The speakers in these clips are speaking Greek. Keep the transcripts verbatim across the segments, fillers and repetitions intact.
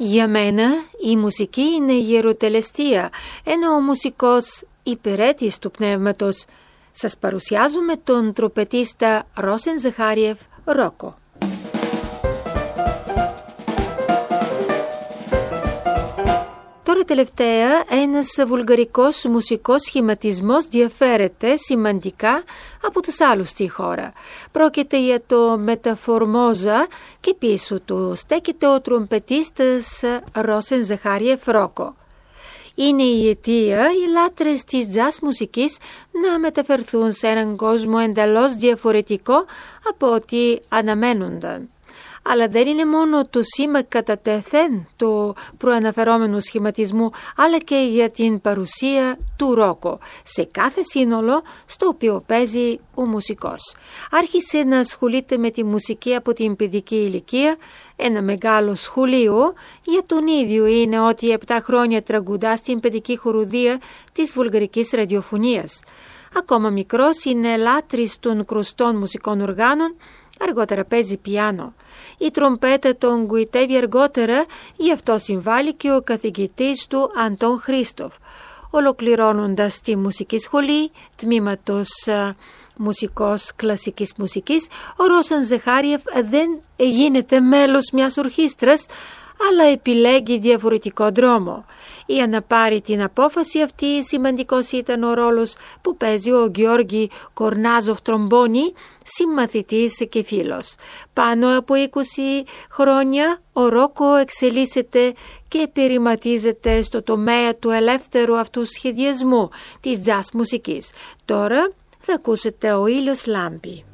Για μένα η μουσική είναι ιεροτελεστία, ενώ ο μουσικός υπηρέτης του πνεύματος. Σας παρουσιάζουμε τον τροπετίστα Ρόσεν Ζαχάριεφ Ρόκο. Τώρα τελευταία ένας βουλγαρικός μουσικός σχηματισμός διαφέρεται σημαντικά από τους άλλους στη χώρα. Πρόκειται για το Μεταφορμόζα και πίσω του στέκεται ο τρομπετίστας Ρόσεν Ζαχάριεφ Ρόκο. Είναι η αιτία οι λάτρες της jazz μουσικής να μεταφερθούν σε έναν κόσμο εντελώς διαφορετικό από ό,τι αναμένονταν. Αλλά δεν είναι μόνο το σήμα κατά τεθέν του προαναφερόμενου σχηματισμού, αλλά και για την παρουσία του Ρόκο σε κάθε σύνολο στο οποίο παίζει ο μουσικός. Άρχισε να ασχολείται με τη μουσική από την παιδική ηλικία. Ένα μεγάλο σχολείο για τον ίδιο είναι ότι επτά χρόνια τραγουδά στην παιδική χορουδία της βουλγαρικής ραδιοφωνίας. Ακόμα μικρός είναι λάτρης των κρουστών μουσικών οργάνων, αργότερα παίζει πιάνο. Η τρομπέτα τον γουητεύει αργότερα, γι' αυτό συμβάλλει και ο καθηγητής του Αντών Χρίστοφ. Ολοκληρώνοντας τη μουσική σχολή, τμήματος μουσικός κλασικής μουσικής, ο Ρόσεν Ζαχάριεφ δεν γίνεται μέλος μιας ορχήστρας, αλλά επιλέγει διαφορετικό δρόμο. Για να πάρει την απόφαση αυτή, σημαντικός ήταν ο ρόλος που παίζει ο Γεώργη Κορνάζοφ τρομπόνι, συμμαθητής και φίλος. Πάνω από είκοσι χρόνια ο Ρόκο εξελίσσεται και πειραματίζεται στο τομέα του ελεύθερου αυτού σχεδιασμού της jazz μουσικής. Τώρα θα ακούσετε «Ο ήλιος λάμπει».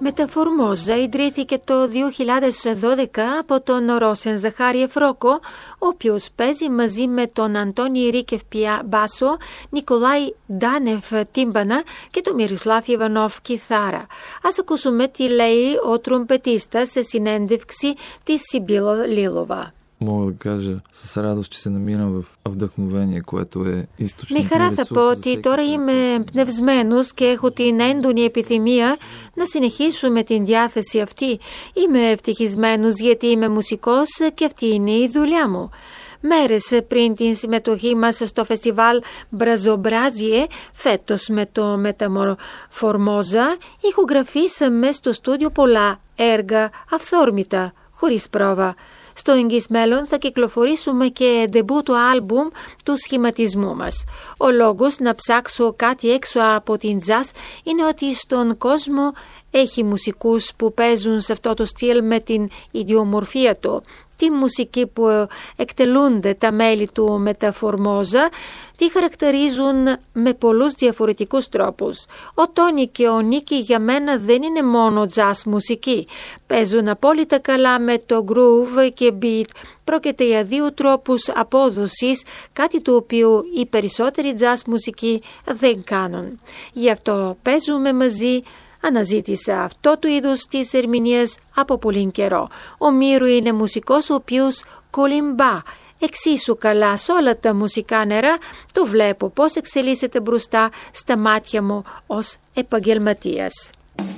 Μεταφορμόζα ιδρύθηκε το δύο χιλιάδες δώδεκα από τον Ρόσεν Ζαχάριεφ Ρόκο, ο οποίος παίζει μαζί με τον Αντώνη Ρίκεφ μπάσο, Νικολάη Ντάνεφ τύμπανα και τον Μιροσλάβ Ιβανόφ κιθάρα. Ας ακούσουμε τι λέει ο τρομπετίστας σε συνέντευξη της Сибила Лилова. Мога да кажа с радост, че се намирам в вдъхновение, което е източник Με χαρά θα πω ότι τώρα είμαι εμπνευσμένος και έχω την έντονη επιθυμία να συνεχίσουμε την διάθεση αυτή. Είμαι ευτυχισμένος γιατί είμαι μουσικός και αυτή είναι η δουλειά μου. Μέρες πριν την συμμετοχή μας στο φεστιβάλ Μπραζομπράζιε, φέτος με το Μεταμορφωμόζα, ηχογραφήσαμε στο στούντιο πολλά έργα αυθόρμητα, χωρίς πρόβα. Στο εγγύς μέλλον θα κυκλοφορήσουμε και ντεμπούτο άλμπουμ του σχηματισμού μας. Ο λόγος να ψάξω κάτι έξω από την jazz είναι ότι στον κόσμο έχει μουσικούς που παίζουν σε αυτό το στυλ με την ιδιομορφία του. Τη μουσική που εκτελούνται τα μέλη του Μεταφορμόζα τη χαρακτηρίζουν με πολλούς διαφορετικούς τρόπους. Ο Τόνι και ο Νίκη για μένα δεν είναι μόνο jazz μουσική. Παίζουν απόλυτα καλά με το groove και beat. Πρόκειται για δύο τρόπους απόδοσης, κάτι το οποίο οι περισσότεροι jazz μουσικοί δεν κάνουν. Γι' αυτό παίζουμε μαζί. Αναζήτησα αυτό του είδους της ερμηνείας από πολύ καιρό. Ο Μύρου είναι μουσικός ο οποίος κολυμπά εξίσου καλά σε όλα τα μουσικά νερά. Το βλέπω πώς εξελίσσεται μπροστά στα μάτια μου ως επαγγελματίας.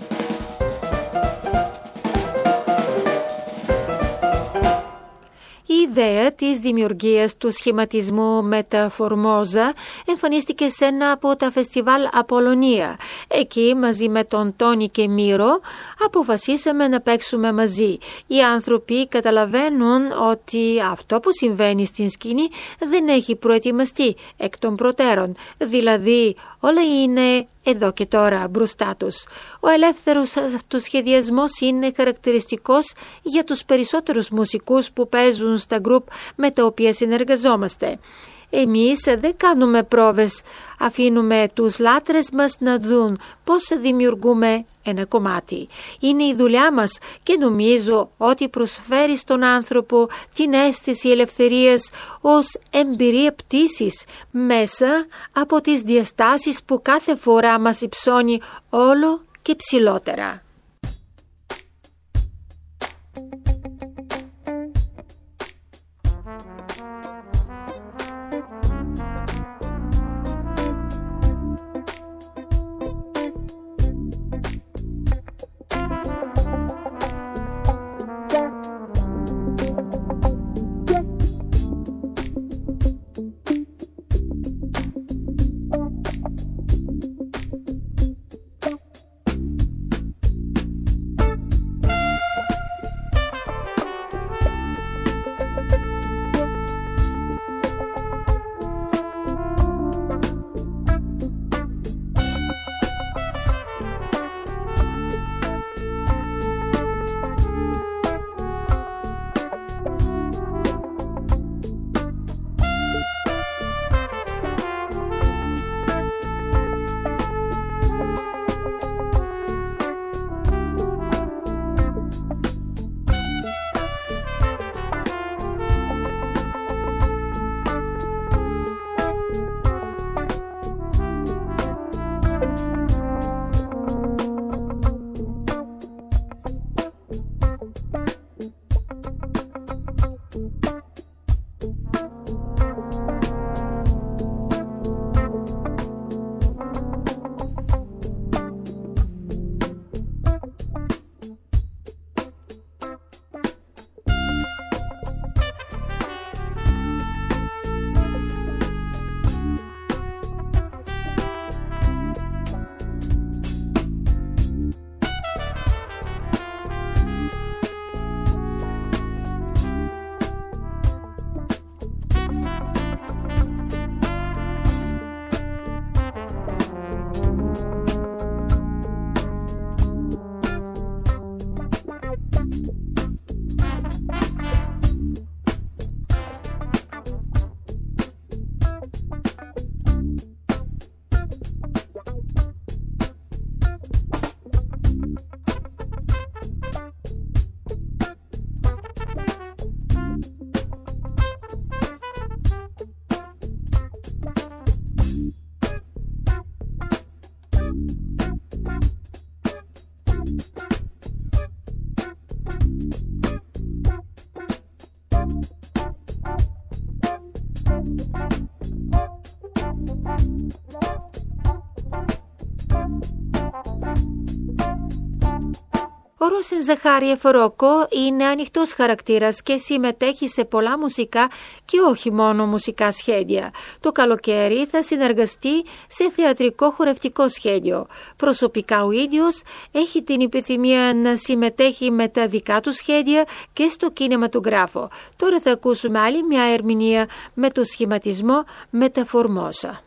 Η ιδέα της δημιουργίας του σχηματισμού Μεταφορμόζα εμφανίστηκε σε ένα από τα φεστιβάλ Απολωνία. Εκεί μαζί με τον Τόνι και Μύρο αποφασίσαμε να παίξουμε μαζί. Οι άνθρωποι καταλαβαίνουν ότι αυτό που συμβαίνει στην σκηνή δεν έχει προετοιμαστεί εκ των προτέρων. Δηλαδή όλα είναι εδώ και τώρα μπροστά τους. Ο ελεύθερος αυτοσχεδιασμός είναι χαρακτηριστικός για τους περισσότερους μουσικούς που παίζουν στα γκρουπ με τα οποία συνεργαζόμαστε. Εμείς δεν κάνουμε πρόβες, αφήνουμε τους λάτρες μας να δουν πώς δημιουργούμε ένα κομμάτι. Είναι η δουλειά μας και νομίζω ότι προσφέρει στον άνθρωπο την αίσθηση ελευθερίας ως εμπειρία πτήσης μέσα από τις διαστάσεις που κάθε φορά μας υψώνει όλο και ψηλότερα. Ο Ρόσεν Ζαχάριεφ Ρόκο είναι ανοιχτός χαρακτήρας και συμμετέχει σε πολλά μουσικά και όχι μόνο μουσικά σχέδια. Το καλοκαίρι θα συνεργαστεί σε θεατρικό χορευτικό σχέδιο. Προσωπικά ο ίδιος έχει την επιθυμία να συμμετέχει με τα δικά του σχέδια και στο κινηματογράφο. Τώρα θα ακούσουμε άλλη μια ερμηνεία με το σχηματισμό Μεταφορμόσα.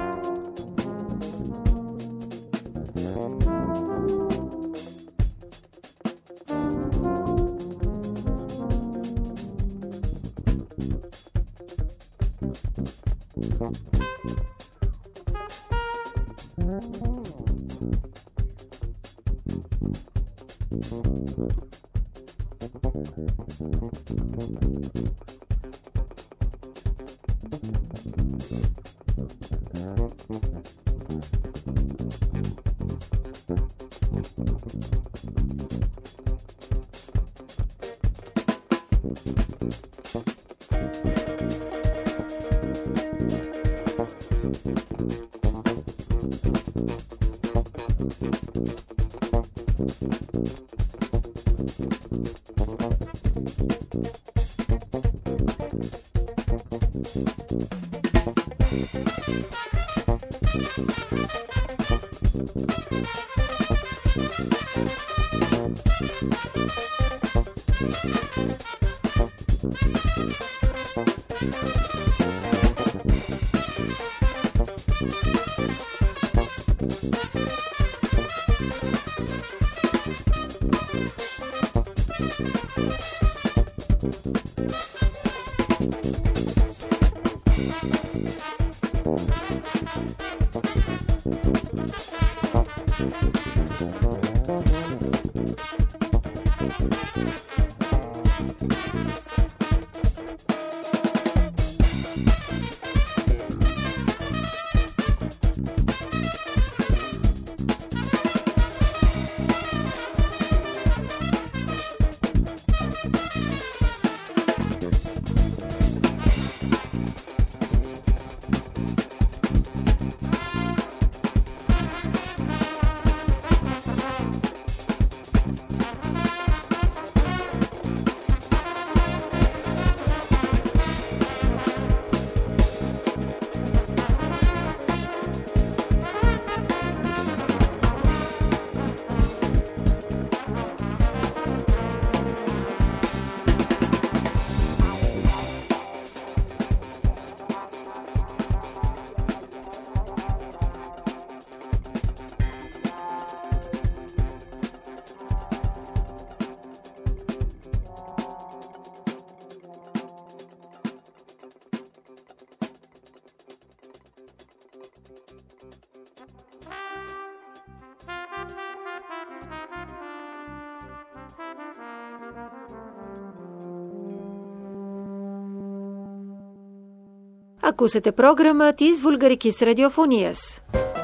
Ακούσατε πρόγραμμα της Βουλγαρικής Ραδιοφωνίας.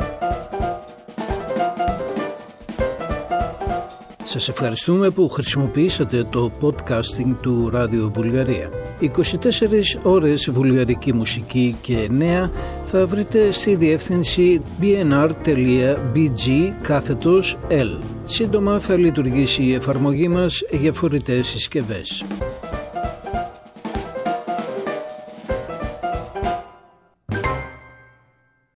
Σας ευχαριστούμε που χρησιμοποιήσατε το podcasting του Ράδιο Βουλγαρία. είκοσι τέσσερις ώρες βουλγαρική μουσική και νέα θα βρείτε στη διεύθυνση μπι εν αρ τελεία μπι τζι κάθετος ελ. Σύντομα θα λειτουργήσει η εφαρμογή μας για φορητές συσκευές.